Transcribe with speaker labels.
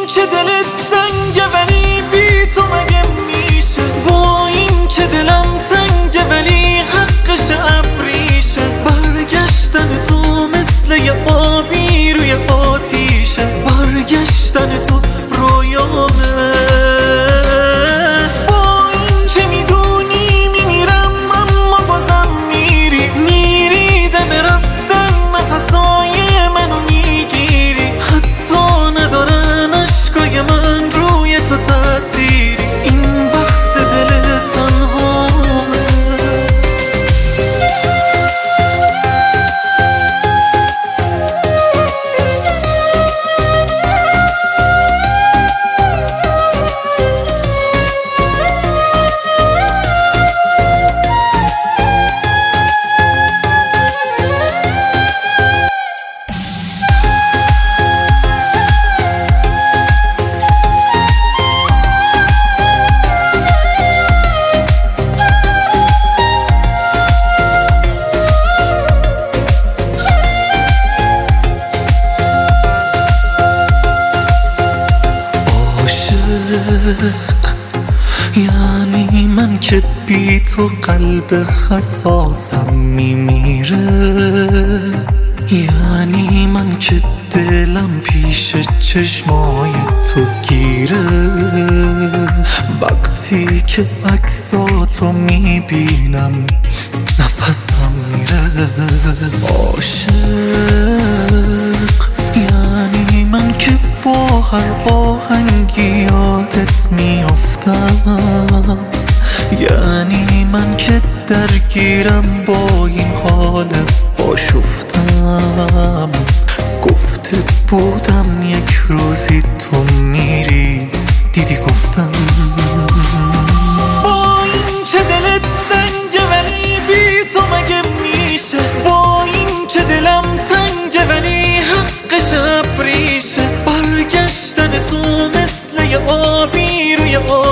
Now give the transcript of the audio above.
Speaker 1: که دلت سنگه ولی بی تو مگه میشه، با این که دلم تنگه ولی حقش ابریشه. برگشتن تو مثل یه آبی روی آتیشه، برگشتن تو رویامه. با این که میدونی میمیرم اما بازم میری دم رفتن نفسای منو میگیری. حتی ندارن عشقای من روی تو تأثیری، این بخت دل تنهامه. یعنی من که بی تو قلب حساسم میمیره، یعنی من که دلم پیش چشمای تو گیره. وقتی که عکساتو میبینم نفسم میره. عاشق یعنی من که با هر آهنگی یادت میافتم، یعنی من که درگیرم با این حال آشفتم. گفته بودم یک روزی تو میری، دیدی گفتم. با این که دلت سنگه ولی بی تو مگه میشه، با این که دلم تنگه ولی حقش ابریشه. برگشتن تو مثل یه آبی روی